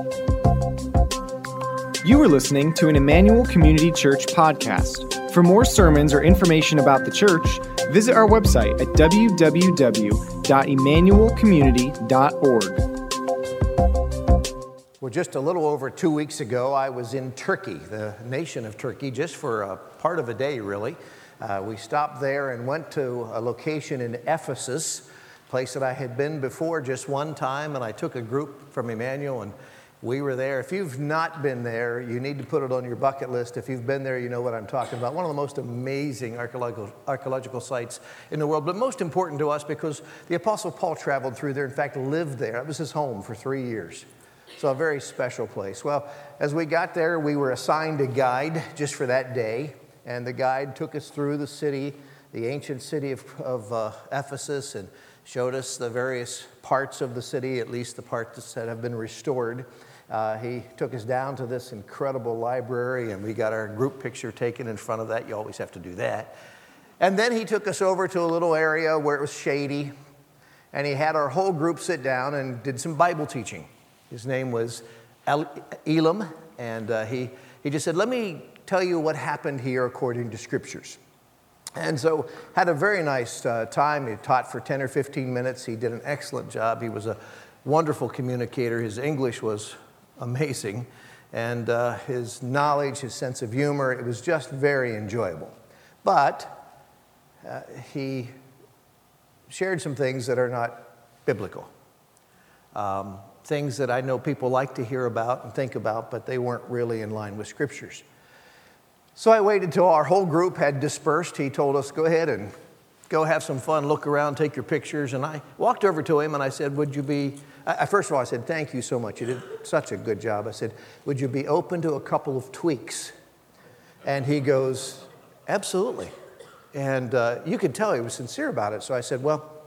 You are listening to an Emmanuel Community Church podcast. For more sermons or information about the church, visit our website at www.emmanuelcommunity.org. Well, just a little over 2 weeks ago, I was in Turkey, the nation of Turkey, just for a part of a day, really. We stopped there and went to a location in Ephesus, a place that I had been before just one time, and I took a group from Emmanuel, and we were there. If you've not been there, you need to put it on your bucket list. If you've been there, you know what I'm talking about. One of the most amazing archaeological sites in the world, but most important to us because the Apostle Paul traveled through there, in fact, lived there. It was his home for 3 years. So a very special place. Well, as we got there, we were assigned a guide just for that day, and the guide took us through the city, the ancient city of Ephesus, and showed us the various parts of the city, at least the parts that have been restored. He took us down to this incredible library, and we got our group picture taken in front of that. You always have to do that. And then he took us over to a little area where it was shady, and he had our whole group sit down and did some Bible teaching. His name was Elam, and he just said, let me tell you what happened here according to Scriptures. And so had a very nice time. He taught for 10 or 15 minutes. He did an excellent job. He was a wonderful communicator. His English was amazing, and his knowledge, his sense of humor, it was just very enjoyable. But he shared some things that are not biblical, things that I know people like to hear about and think about, but they weren't really in line with Scriptures. So I waited till our whole group had dispersed. He told us, go ahead and go have some fun, look around, take your pictures. And I walked over to him and I said, first of all, I said, thank you so much. You did such a good job. I said, would you be open to a couple of tweaks? And he goes, absolutely. And you could tell he was sincere about it. So I said,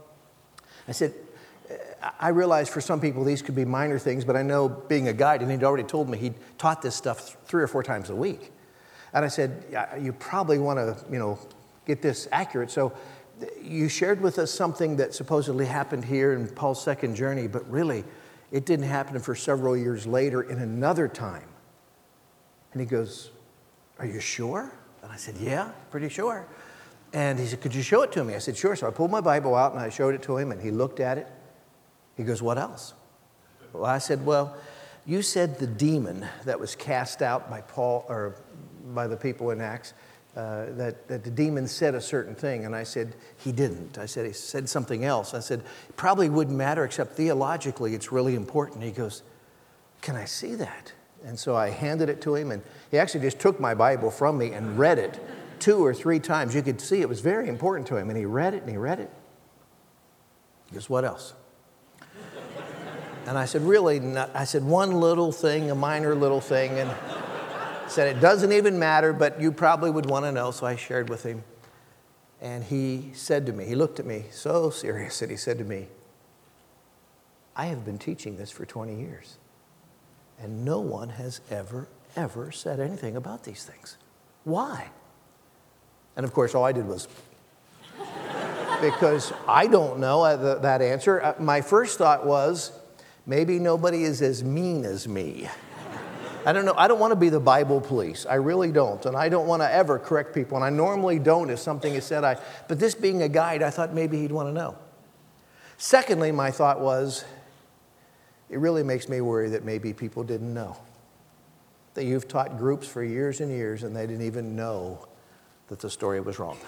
I realize for some people these could be minor things, but I know being a guide, and he'd already told me he taught this stuff 3 or 4 times a week. And I said, you probably want to, get this accurate. So you shared with us something that supposedly happened here in Paul's second journey, but really it didn't happen for several years later in another time. And he goes, are you sure? And I said, yeah, pretty sure. And he said, could you show it to me? I said, sure. So I pulled my Bible out and I showed it to him, and he looked at it. He goes, what else? Well, I said, you said the demon that was cast out by Paul, or by the people in Acts, that the demon said a certain thing. And I said, he didn't. I said, he said something else. I said, it probably wouldn't matter, except theologically it's really important. He goes, can I see that? And so I handed it to him, and he actually just took my Bible from me and read it 2 or 3 times. You could see it was very important to him. And he read it, and he read it. He goes, what else? And I said, really not. I said, one little thing, a minor little thing. And said, it doesn't even matter, but you probably would want to know. So I shared with him. And he said to me, he looked at me so serious, and he said to me, I have been teaching this for 20 years. And no one has ever said anything about these things. Why? And of course, all I did was, because I don't know that answer. My first thought was, maybe nobody is as mean as me. I don't know. I don't want to be the Bible police. I really don't. And I don't want to ever correct people. And I normally don't if something is said. But this being a guide, I thought maybe he'd want to know. Secondly, my thought was, it really makes me worry that maybe people didn't know. That you've taught groups for years and years, and they didn't even know that the story was wrong.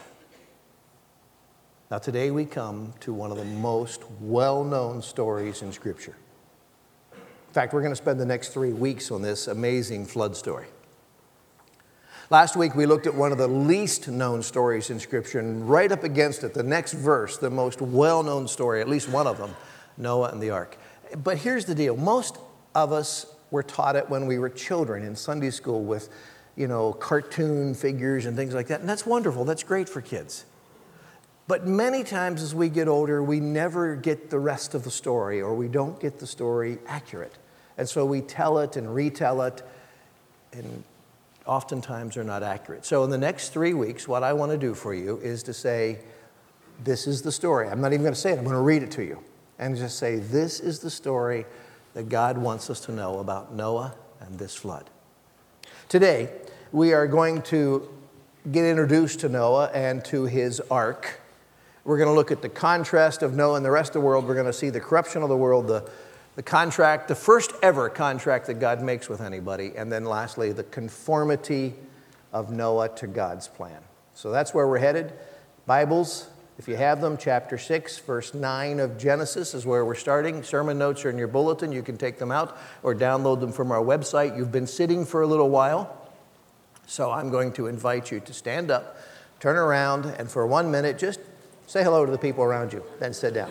Now, today we come to one of the most well-known stories in Scripture. In fact, we're going to spend the next 3 weeks on this amazing flood story. Last week, we looked at one of the least known stories in Scripture, and right up against it, the next verse, the most well-known story, at least one of them, Noah and the ark. But here's the deal. Most of us were taught it when we were children in Sunday school with, cartoon figures and things like that. And that's wonderful. That's great for kids. But many times as we get older, we never get the rest of the story, or we don't get the story accurate. And so we tell it and retell it, and oftentimes they're not accurate. So in the next 3 weeks, what I want to do for you is to say, this is the story. I'm not even going to say it. I'm going to read it to you. And just say, this is the story that God wants us to know about Noah and this flood. Today, we are going to get introduced to Noah and to his ark. We're going to look at the contrast of Noah and the rest of the world. We're going to see the corruption of the world, the contract, the first ever contract that God makes with anybody, and then lastly, the conformity of Noah to God's plan. So that's where we're headed. Bibles, if you have them, chapter 6, verse 9 of Genesis is where we're starting. Sermon notes are in your bulletin. You can take them out or download them from our website. You've been sitting for a little while, so I'm going to invite you to stand up, turn around, and for 1 minute, just say hello to the people around you, then sit down.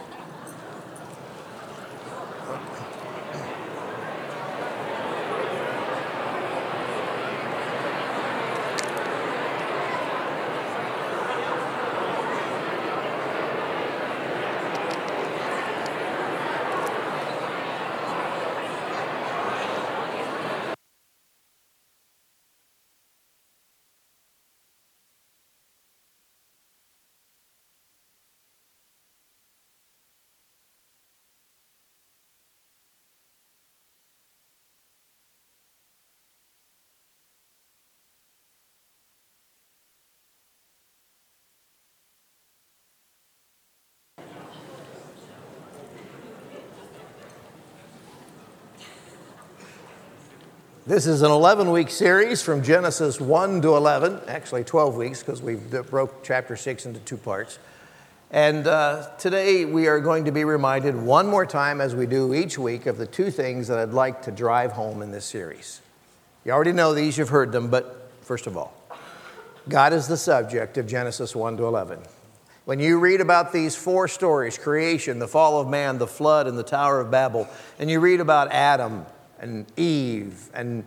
This is an 11-week series from Genesis 1 to 11, actually 12 weeks because we broke chapter 6 into 2 parts. And today we are going to be reminded one more time, as we do each week, of the 2 things that I'd like to drive home in this series. You already know these, you've heard them, but first of all, God is the subject of Genesis 1 to 11. When you read about these 4 stories, creation, the fall of man, the flood, and the Tower of Babel, and you read about Adam and Eve and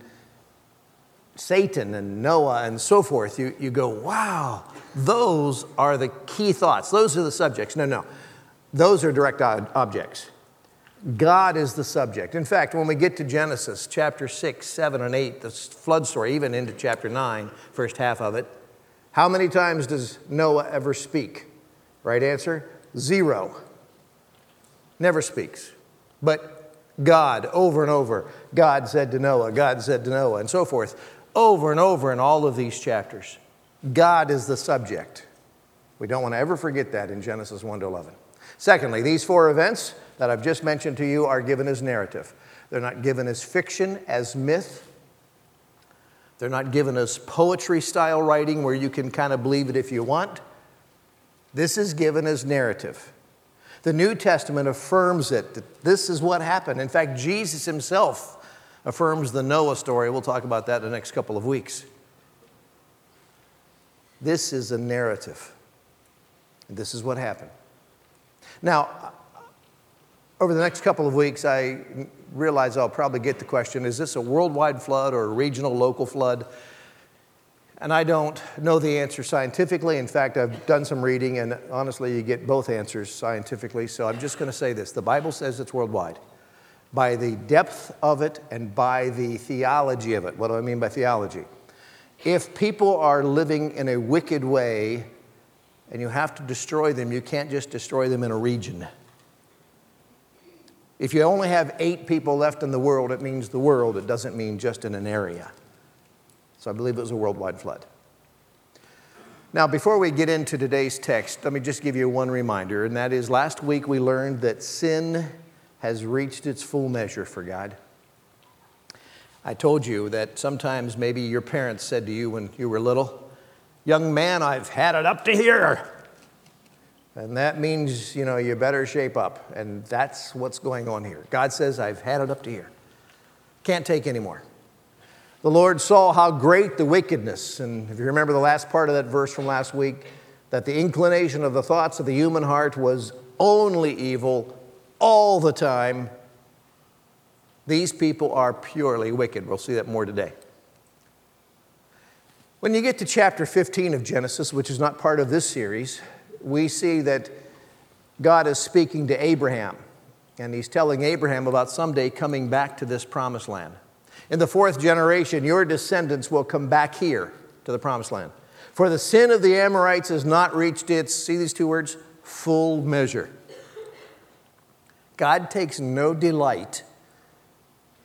Satan and Noah and so forth, you go, wow, those are the key thoughts. Those are the subjects. No. Those are direct objects. God is the subject. In fact, when we get to Genesis chapter 6, 7, and 8, the flood story, even into chapter 9, first half of it, how many times does Noah ever speak? Right answer, 0. Never speaks. But God, over and over, God said to Noah, God said to Noah, and so forth, over and over in all of these chapters. God is the subject. We don't want to ever forget that in Genesis 1 to 11. Secondly, these 4 events that I've just mentioned to you are given as narrative. They're not given as fiction, as myth. They're not given as poetry-style writing where you can kind of believe it if you want. This is given as narrative. The New Testament affirms it, that this is what happened. In fact, Jesus himself affirms the Noah story. We'll talk about that in the next couple of weeks. This is a narrative. This is what happened. Now, over the next couple of weeks, I realize I'll probably get the question, is this a worldwide flood or a regional, local flood? And I don't know the answer scientifically. In fact, I've done some reading, and honestly, you get both answers scientifically. So I'm just going to say this. The Bible says it's worldwide. By the depth of it and by the theology of it. What do I mean by theology? If people are living in a wicked way and you have to destroy them, you can't just destroy them in a region. If you only have 8 people left in the world, it means the world. It doesn't mean just in an area. So I believe it was a worldwide flood. Now, before we get into today's text, let me just give you one reminder, and that is last week we learned that sin has reached its full measure for God. I told you that sometimes maybe your parents said to you when you were little, young man, I've had it up to here. And that means, you better shape up. And that's what's going on here. God says, I've had it up to here. Can't take any more. The Lord saw how great the wickedness, and if you remember the last part of that verse from last week, that the inclination of the thoughts of the human heart was only evil all the time. These people are purely wicked. We'll see that more today. When you get to chapter 15 of Genesis, which is not part of this series, we see that God is speaking to Abraham, and he's telling Abraham about someday coming back to this promised land. In the 4th generation, your descendants will come back here to the promised land. For the sin of the Amorites has not reached its, see these 2 words, full measure. God takes no delight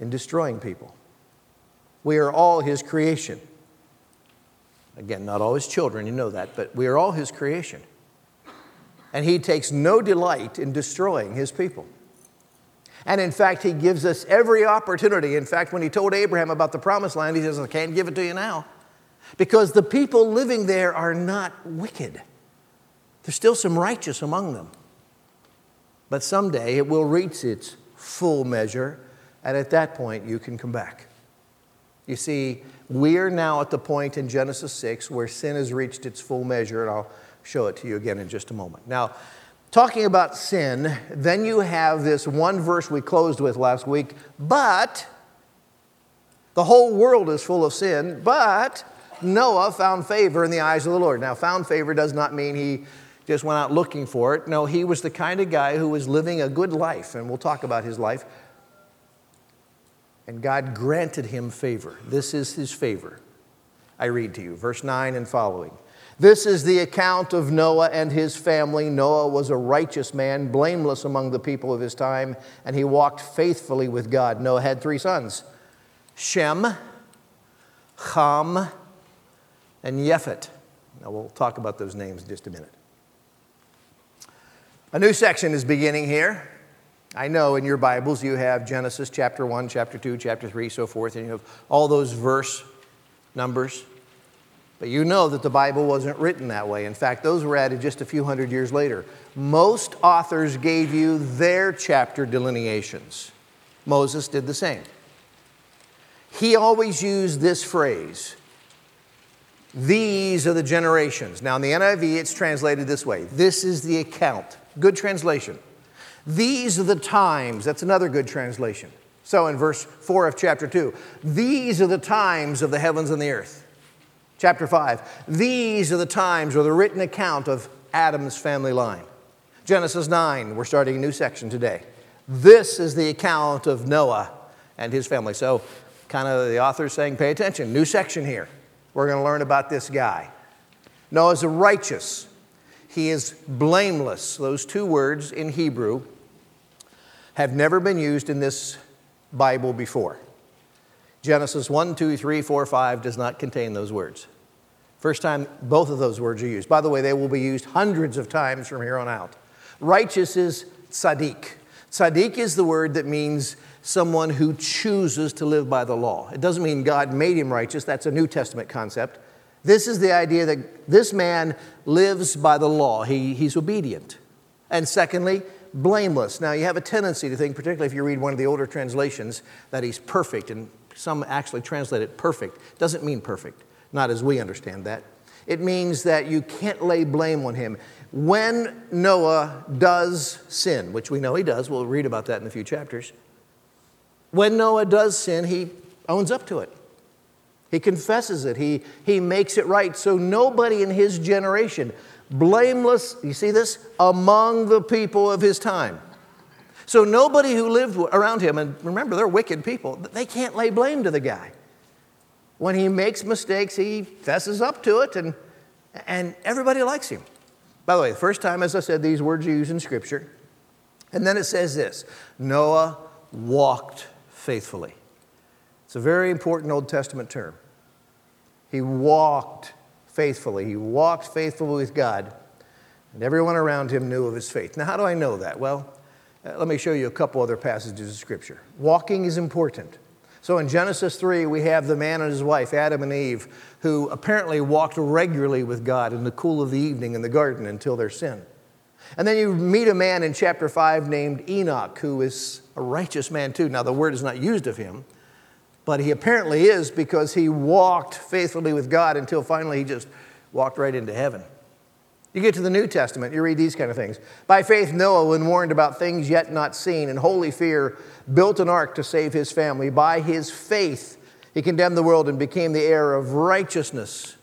in destroying people. We are all his creation. Again, not all his children, you know that, but we are all his creation. And he takes no delight in destroying his people. And in fact, he gives us every opportunity. In fact, when he told Abraham about the promised land, he says, I can't give it to you now. Because the people living there are not wicked. There's still some righteous among them. But someday it will reach its full measure, and at that point you can come back. You see, we are now at the point in Genesis 6 where sin has reached its full measure, and I'll show it to you again in just a moment. Now, talking about sin, then you have this one verse we closed with last week, but the whole world is full of sin, but Noah found favor in the eyes of the Lord. Now, found favor does not mean he just went out looking for it. No, he was the kind of guy who was living a good life, and we'll talk about his life. And God granted him favor. This is his favor. I read to you, verse 9 and following. This is the account of Noah and his family. Noah was a righteous man, blameless among the people of his time, and he walked faithfully with God. Noah had 3 sons, Shem, Ham, and Yefet. Now we'll talk about those names in just a minute. A new section is beginning here. I know in your Bibles you have Genesis chapter 1, chapter 2, chapter 3, so forth, and you have all those verse numbers. But you know that the Bible wasn't written that way. In fact, those were added just a few hundred years later. Most authors gave you their chapter delineations. Moses did the same. He always used this phrase, these are the generations. Now in the NIV it's translated this way. This is the account. Good translation. These are the times. That's another good translation. So in verse 4 of chapter 2, these are the times of the heavens and the earth. Chapter 5, these are the times or the written account of Adam's family line. Genesis 9, we're starting a new section today. This is the account of Noah and his family. So kind of the author's saying, pay attention, new section here. We're going to learn about this guy. Noah's a righteous. He is blameless. Those 2 words in Hebrew have never been used in this Bible before. Genesis 1, 2, 3, 4, 5 does not contain those words. First time both of those words are used. By the way, they will be used hundreds of times from here on out. Righteous is tzaddik. Tzaddik is the word that means someone who chooses to live by the law. It doesn't mean God made him righteous. That's a New Testament concept. This is the idea that this man lives by the law. He's obedient. And secondly, blameless. Now, you have a tendency to think, particularly if you read one of the older translations, that he's perfect, and some actually translate it perfect. Doesn't mean perfect, not as we understand that. It means that you can't lay blame on him. When Noah does sin, which we know he does, we'll read about that in a few chapters. When Noah does sin, he owns up to it. He confesses it. He makes it right. So nobody in his generation, blameless, you see this, among the people of his time. So nobody who lived around him, and remember, they're wicked people, they can't lay blame to the guy. When he makes mistakes, he fesses up to it, and everybody likes him. By the way, the first time, as I said, these words are used in Scripture. And then it says this, Noah walked faithfully. It's a very important Old Testament term. He walked faithfully. He walked faithfully with God, and everyone around him knew of his faith. Now, how do I know that? Well, let me show you a couple other passages of Scripture. Walking is important. So in Genesis 3, we have the man and his wife, Adam and Eve, who apparently walked regularly with God in the cool of the evening in the garden until their sin. And then you meet a man in chapter 5 named Enoch, who is a righteous man too. Now, the word is not used of him, but he apparently is, because he walked faithfully with God until finally he just walked right into heaven. You get to the New Testament, you read these kind of things. By faith, Noah, when warned about things yet not seen, in holy fear, built an ark to save his family. By his faith, he condemned the world and became the heir of righteousness.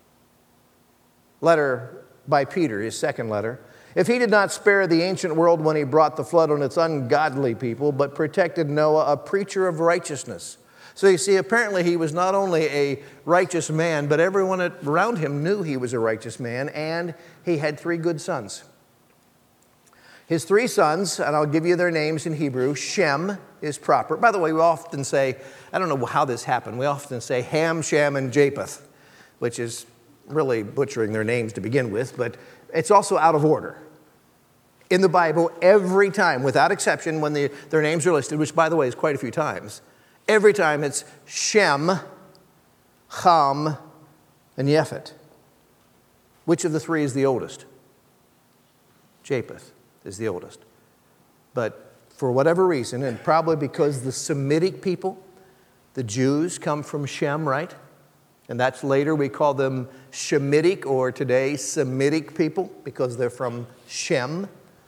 Letter by Peter, his second letter. If he did not spare the ancient world when he brought the flood on its ungodly people, but protected Noah, a preacher of righteousness. So you see, apparently he was not only a righteous man, but everyone around him knew he was a righteous man, and he had 3 good sons. His 3 sons, and I'll give you their names in Hebrew, Shem, is proper. By the way, we often say, I don't know how this happened, we often say Ham, Shem, and Japheth, which is really butchering their names to begin with, but it's also out of order. In the Bible, every time, without exception, when their names are listed, which by the way is quite a few times, every time it's Shem, Ham, and Yefet. Which of the three is the oldest? Japheth is the oldest. But for whatever reason, and probably because the Semitic people, the Jews, come from Shem, right? And that's later we call them Shemitic, or today Semitic people, because they're from Shem.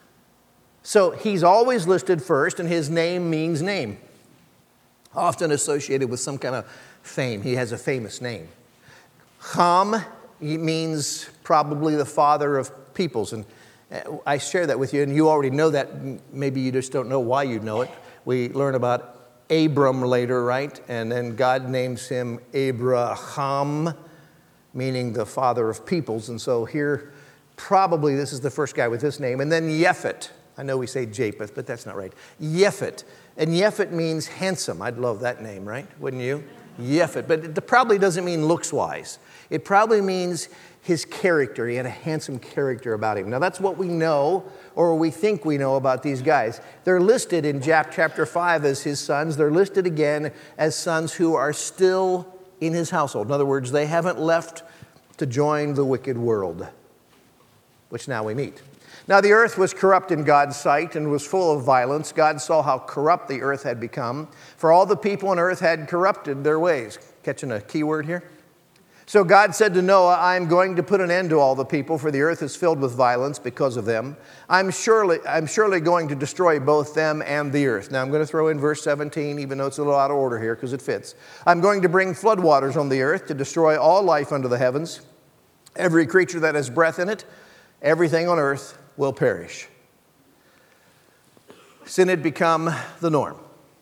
So he's always listed first, and his name means name, often associated with some kind of fame. He has a famous name. Ham means probably the father of peoples, and I share that with you, and you already know that. Maybe you just don't know why you know it. We learn about Abram later, right? And then God names him Abraham, meaning the father of peoples. And so here, probably this is the first guy with this name. And then Yefet. I know we say Japheth, but that's not right. Yefet. And Yefet means handsome. I'd love that name, right? Wouldn't you? Yefet. But it probably doesn't mean looks-wise. It probably means his character. He had a handsome character about him. Now, that's what we know, or we think we know about these guys. They're listed in chapter 5 as his sons. They're listed again as sons who are still in his household. In other words, they haven't left to join the wicked world, which now we meet. Now, the earth was corrupt in God's sight and was full of violence. God saw how corrupt the earth had become, for all the people on earth had corrupted their ways. Catching a key word here? So God said to Noah, I'm going to put an end to all the people, for the earth is filled with violence because of them. I'm surely going to destroy both them and the earth. Now I'm going to throw in verse 17, even though it's a little out of order here because it fits. I'm going to bring floodwaters on the earth to destroy all life under the heavens. Every creature that has breath in it, everything on earth will perish. Sin had become the norm.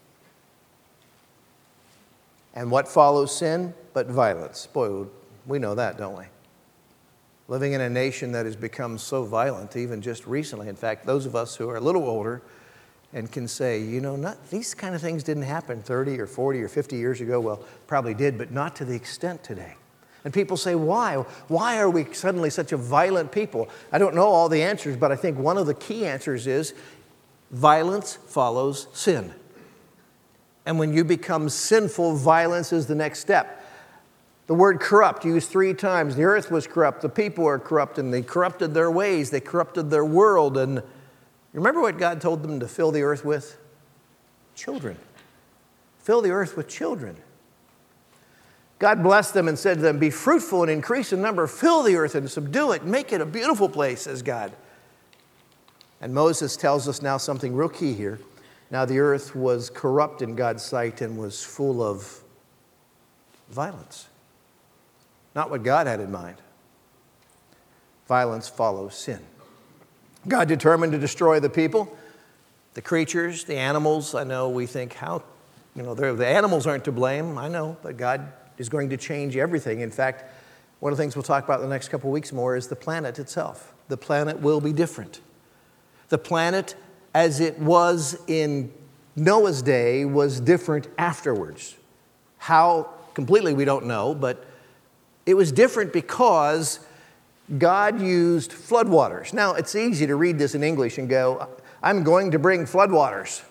And what follows sin but violence? Boy, we know that, don't we? Living in a nation that has become so violent, even just recently. In fact, those of us who are a little older and can say, these kind of things didn't happen 30 or 40 or 50 years ago. Well, probably did, but not to the extent today. And people say, why? Why are we suddenly such a violent people? I don't know all the answers, but I think one of the key answers is violence follows sin. And when you become sinful, violence is the next step. The word corrupt used 3 times. The earth was corrupt. The people are corrupt, and they corrupted their ways. They corrupted their world. And remember what God told them to fill the earth with? Children. Fill the earth with children. God blessed them and said to them, be fruitful and increase in number. Fill the earth and subdue it. Make it a beautiful place, says God. And Moses tells us now something real key here. Now the earth was corrupt in God's sight and was full of violence. Not what God had in mind. Violence follows sin. God determined to destroy the people, the creatures, the animals. I know we think, the animals aren't to blame. I know, but God is going to change everything. In fact, one of the things we'll talk about in the next couple of weeks more is the planet itself. The planet will be different. The planet, as it was in Noah's day, was different afterwards. How completely we don't know, but it was different because God used floodwaters. Now, it's easy to read this in English and go, I'm going to bring floodwaters.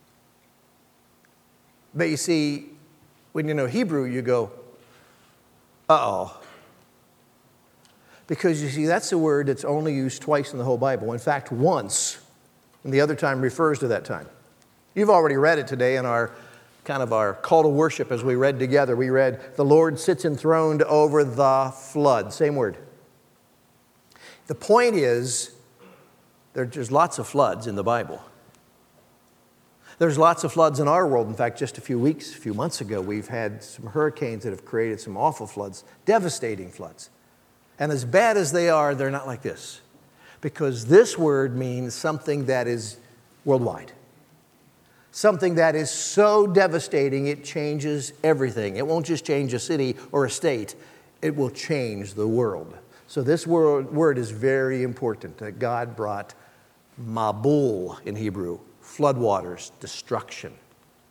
But you see, when you know Hebrew, you go, uh-oh. Because you see, that's a word that's only used twice in the whole Bible. In fact, once, and the other time refers to that time. You've already read it today in our call to worship as we read together. We read, the Lord sits enthroned over the flood. Same word. The point is, there's lots of floods in the Bible. There's lots of floods in our world. In fact, just a few months ago, we've had some hurricanes that have created some awful floods, devastating floods. And as bad as they are, they're not like this. Because this word means something that is worldwide. Something that is so devastating, it changes everything. It won't just change a city or a state. It will change the world. So this word is very important, that God brought Mabul in Hebrew, floodwaters, destruction.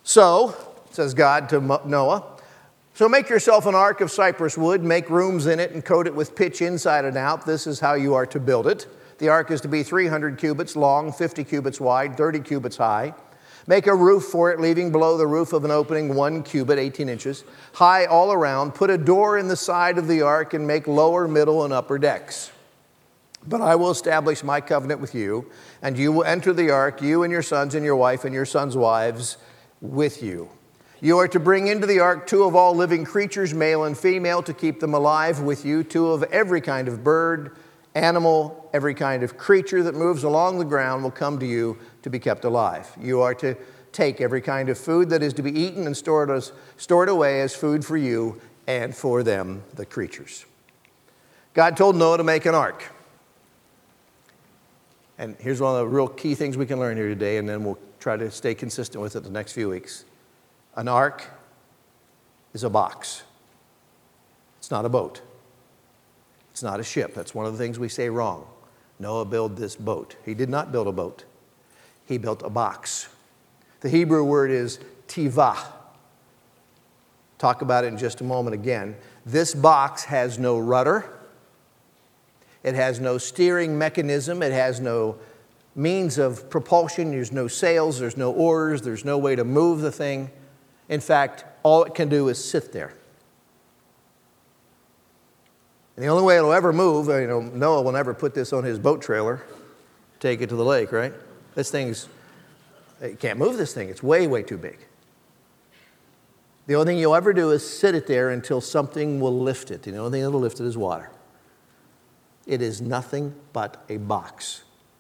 So, says God to Noah, so make yourself an ark of cypress wood, make rooms in it, and coat it with pitch inside and out. This is how you are to build it. The ark is to be 300 cubits long, 50 cubits wide, 30 cubits high. Make a roof for it, leaving below the roof of an opening 1 cubit, 18 inches, high all around. Put a door in the side of the ark and make lower, middle, and upper decks. But I will establish my covenant with you, and you will enter the ark, you and your sons and your wife and your sons' wives with you. You are to bring into the ark 2 of all living creatures, male and female, to keep them alive with you, 2 of every kind of bird, animal, every kind of creature that moves along the ground will come to you to be kept alive. You are to take every kind of food that is to be eaten and stored away as food for you and for them, the creatures. God told Noah to make an ark. And here's one of the real key things we can learn here today, and then we'll try to stay consistent with it the next few weeks. An ark is a box. It's not a boat. It's not a ship. That's one of the things we say wrong. Noah built this boat. He did not build a boat. He built a box. The Hebrew word is tivah. Talk about it in just a moment again. This box has no rudder. It has no steering mechanism. It has no means of propulsion. There's no sails. There's no oars. There's no way to move the thing. In fact, all it can do is sit there. And the only way it'll ever move, Noah will never put this on his boat trailer, take it to the lake, right? You can't move this thing. It's way, way too big. The only thing you'll ever do is sit it there until something will lift it. The only thing that'll lift it is water. It is nothing but a box.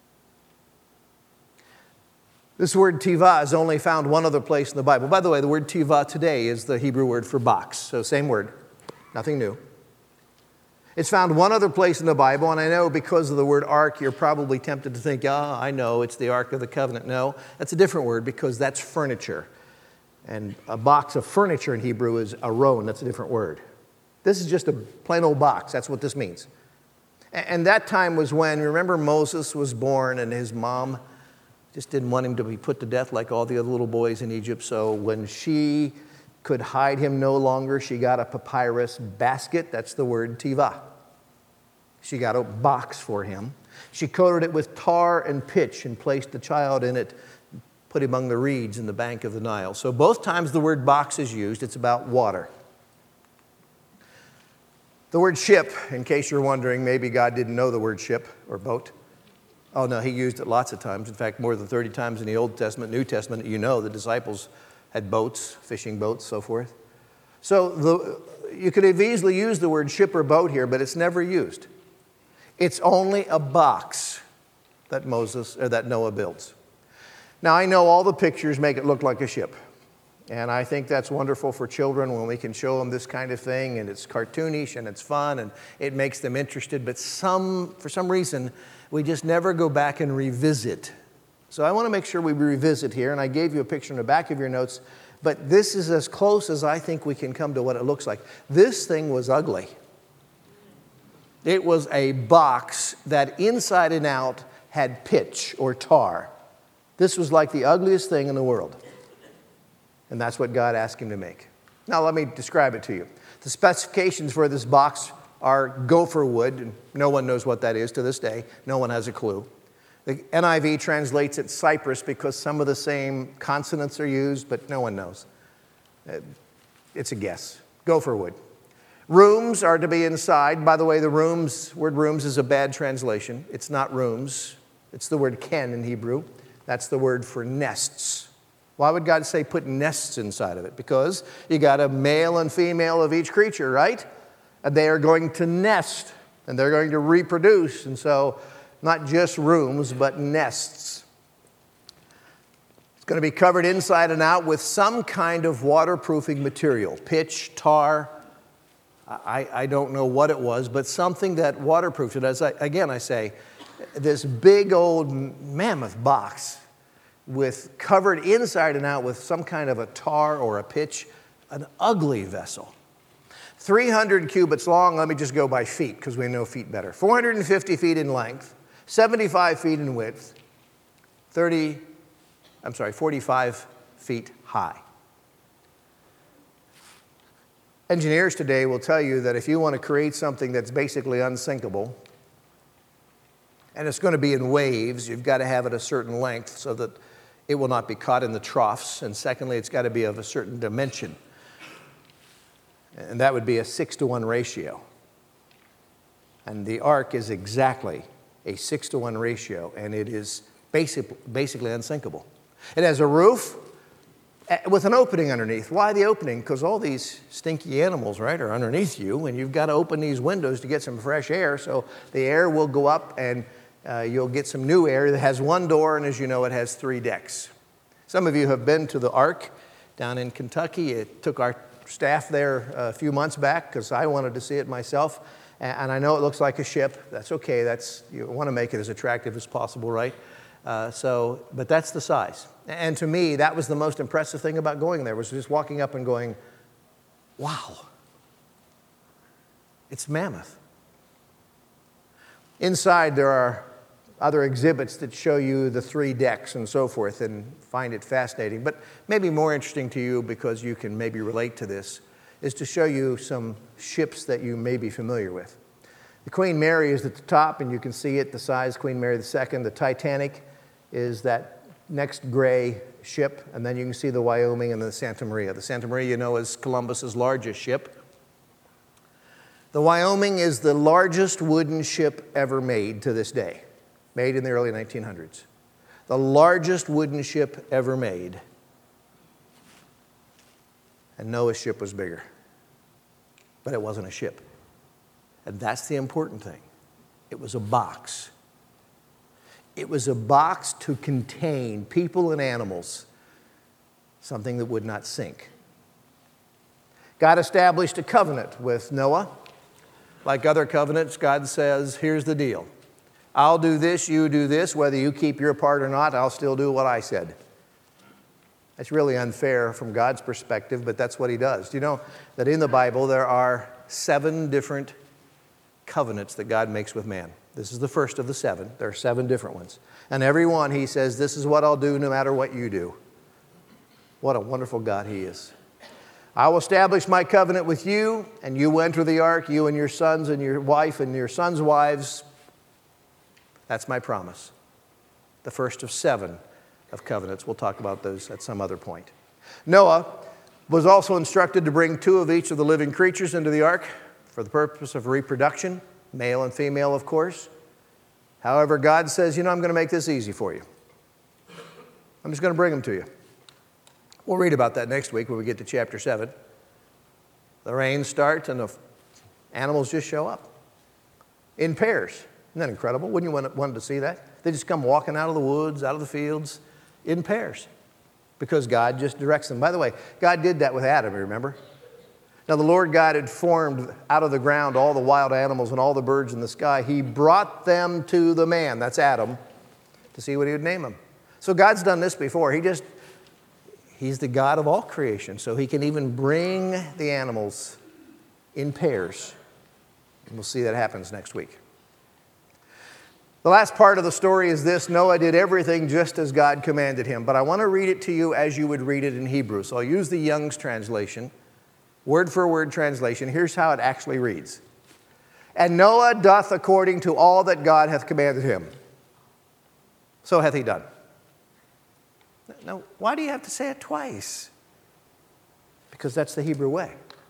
This word tivah is only found one other place in the Bible. By the way, the word tivah today is the Hebrew word for box. So same word, nothing new. It's found one other place in the Bible, and I know because of the word ark, you're probably tempted to think, I know, it's the Ark of the Covenant. No, that's a different word because that's furniture. And a box of furniture in Hebrew is aron. That's a different word. This is just a plain old box. That's what this means. And that time was when, remember, Moses was born and his mom just didn't want him to be put to death like all the other little boys in Egypt. So when she could hide him no longer, she got a papyrus basket. That's the word tivah. She got a box for him. She coated it with tar and pitch and placed the child in it, put him among the reeds in the bank of the Nile. So both times the word box is used, it's about water. The word ship, in case you're wondering, maybe God didn't know the word ship or boat. Oh no, he used it lots of times. In fact, more than 30 times in the Old Testament, New Testament, the disciples had boats, fishing boats, so forth. So you could have easily used the word ship or boat here, but it's never used. It's only a box that Noah builds. Now, I know all the pictures make it look like a ship. And I think that's wonderful for children when we can show them this kind of thing, and it's cartoonish and it's fun and it makes them interested. But for some reason, we just never go back and revisit. So I want to make sure we revisit here, and I gave you a picture in the back of your notes, but this is as close as I think we can come to what it looks like. This thing was ugly. It was a box that inside and out had pitch or tar. This was like the ugliest thing in the world. And that's what God asked him to make. Now let me describe it to you. The specifications for this box are gopher wood, and no one knows what that is to this day. No one has a clue. The NIV translates it cypress because some of the same consonants are used, but no one knows. It's a guess. Gopher wood. Rooms are to be inside. By the way, the word rooms is a bad translation. It's not rooms. It's the word ken in Hebrew. That's the word for nests. Why would God say put nests inside of it? Because you got a male and female of each creature, right? And they are going to nest, and they're going to reproduce. And so not just rooms, but nests. It's going to be covered inside and out with some kind of waterproofing material. Pitch, tar, I don't know what it was, but something that waterproofed it. I say, this big old mammoth box covered inside and out with some kind of a tar or a pitch, an ugly vessel. 300 cubits long, let me just go by feet because we know feet better. 450 feet in length, 75 feet in width, 45 feet high. Engineers today will tell you that if you want to create something that's basically unsinkable, and it's going to be in waves, you've got to have it a certain length so that it will not be caught in the troughs. And secondly, it's got to be of a certain dimension. And that would be a 6-to-1 ratio. And the ark is exactly a 6-to-1 ratio, and it is basically unsinkable. It has a roof with an opening underneath. Why the opening? Because all these stinky animals, right, are underneath you, and you've got to open these windows to get some fresh air, so the air will go up and you'll get some new air. It has one door, and as you know, it has 3 decks. Some of you have been to the Ark down in Kentucky. It took our staff there a few months back because I wanted to see it myself, and I know it looks like a ship. That's okay. You want to make it as attractive as possible, right? But that's the size. And to me, that was the most impressive thing about going there, was just walking up and going, wow, it's mammoth. Inside, there are other exhibits that show you the 3 decks and so forth, and find it fascinating. But maybe more interesting to you, because you can maybe relate to this, is to show you some ships that you may be familiar with. The Queen Mary is at the top, and you can see it, the size, Queen Mary II. The Titanic is that next gray ship, and then you can see the Wyoming and the Santa Maria. The Santa Maria, you know, is Columbus's largest ship. The Wyoming is the largest wooden ship ever made to this day, made in the early 1900s. The largest wooden ship ever made. And Noah's ship was bigger. But it wasn't a ship. And that's the important thing. It was a box. It was a box to contain people and animals, something that would not sink. God established a covenant with Noah. Like other covenants, God says, here's the deal. I'll do this, you do this. Whether you keep your part or not, I'll still do what I said. That's really unfair from God's perspective, but that's what he does. Do you know that in the Bible there are 7 different covenants that God makes with man? This is the first of the 7. There are 7 different ones. And every one he says, this is what I'll do no matter what you do. What a wonderful God he is. I will establish my covenant with you, and you will enter the ark, you and your sons and your wife and your sons' wives. That's my promise. The first of 7 of covenants. We'll talk about those at some other point. Noah was also instructed to bring 2 of each of the living creatures into the ark for the purpose of reproduction. Male and female, of course. However, God says, I'm going to make this easy for you. I'm just going to bring them to you. We'll read about that next week when we get to chapter 7. The rain starts and the animals just show up in pairs. Isn't that incredible? Wouldn't you want to see that? They just come walking out of the woods, out of the fields, in pairs, because God just directs them. By the way, God did that with Adam, remember? Now, the Lord God had formed out of the ground all the wild animals and all the birds in the sky. He brought them to the man, that's Adam, to see what he would name them. So God's done this before. He's the God of all creation, so he can even bring the animals in pairs. And we'll see that happens next week. The last part of the story is this: Noah did everything just as God commanded him. But I want to read it to you as you would read it in Hebrew. So I'll use the Young's translation. Word for word translation. Here's how it actually reads. And Noah doth according to all that God hath commanded him. So hath he done. Now, why do you have to say it twice? Because that's the Hebrew way.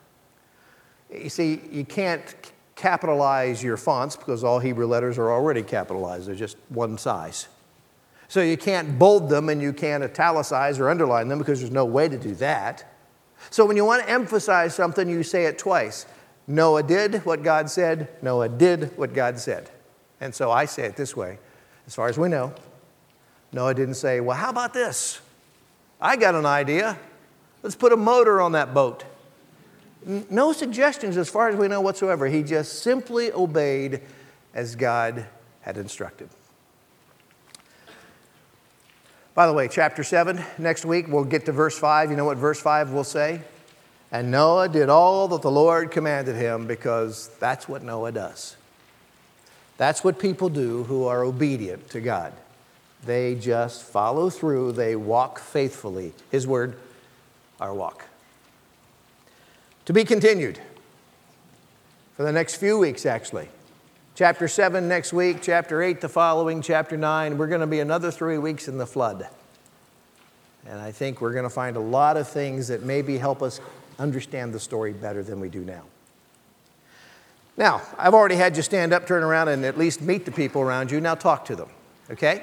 You see, you can't capitalize your fonts because all Hebrew letters are already capitalized. They're just one size. So you can't bold them and you can't italicize or underline them because there's no way to do that. So when you want to emphasize something, you say it twice. Noah did what God said. Noah did what God said. And so I say it this way. As far as we know, Noah didn't say, well, how about this? I got an idea. Let's put a motor on that boat. No suggestions as far as we know whatsoever. He just simply obeyed as God had instructed. By the way, chapter 7, next week we'll get to verse 5. You know what verse 5 will say? And Noah did all that the Lord commanded him, because that's what Noah does. That's what people do who are obedient to God. They just follow through. They walk faithfully. His word, our walk. To be continued for the next few weeks, actually. Chapter 7 next week, chapter 8 the following, chapter 9. We're going to be another 3 weeks in the flood. And I think we're going to find a lot of things that maybe help us understand the story better than we do now. Now, I've already had you stand up, turn around, and at least meet the people around you. Now talk to them, okay?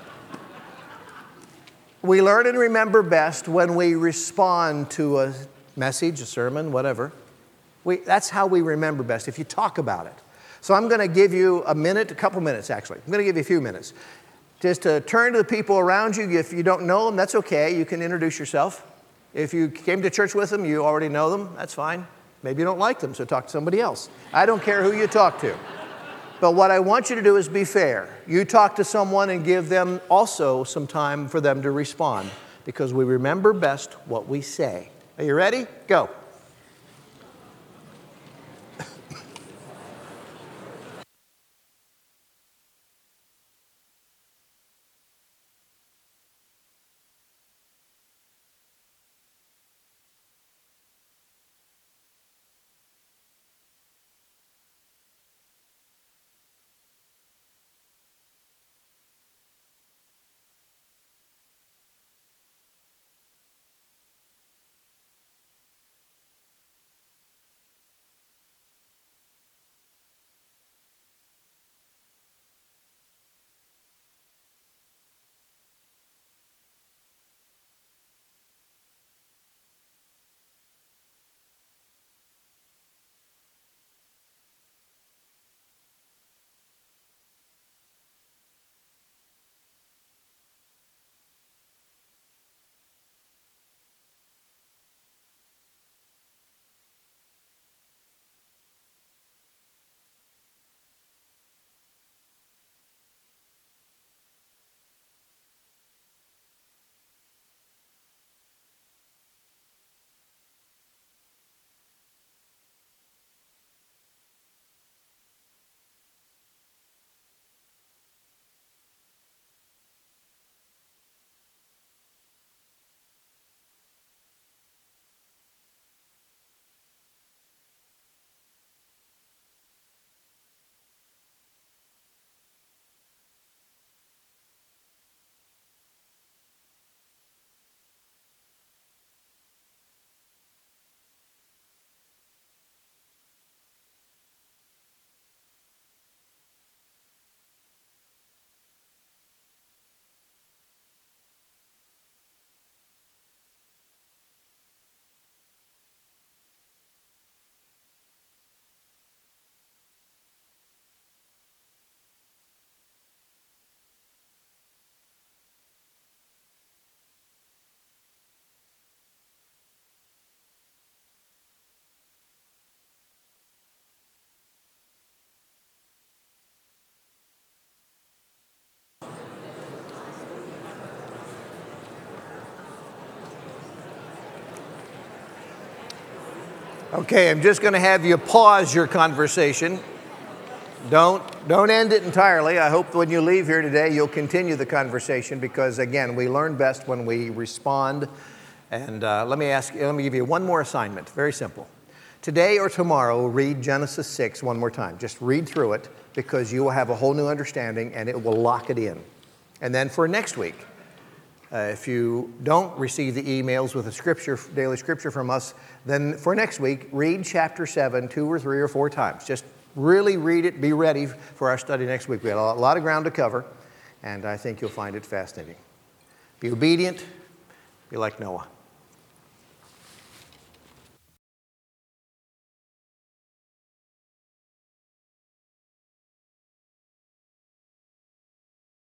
We learn and remember best when we respond to a message, a sermon, whatever. That's how we remember best, if you talk about it. So I'm going to give you a minute, a couple minutes actually. I'm going to give you a few minutes. Just to turn to the people around you. If you don't know them, that's okay. You can introduce yourself. If you came to church with them, you already know them. That's fine. Maybe you don't like them, so talk to somebody else. I don't care who you talk to. But what I want you to do is be fair. You talk to someone and give them also some time for them to respond, because we remember best what we say. Are you ready? Go. Okay, I'm just going to have you pause your conversation. Don't end it entirely. I hope when you leave here today, you'll continue the conversation, because again, we learn best when we respond. And let me give you one more assignment. Very simple. Today or tomorrow, read Genesis 6 one more time. Just read through it, because you will have a whole new understanding and it will lock it in. And then for next week, if you don't receive the emails with a daily scripture from us, then for next week, read chapter 7 2 or 3 or 4 times. Just really read it. Be ready for our study next week. We have a lot of ground to cover, and I think you'll find it fascinating. Be obedient. Be like Noah.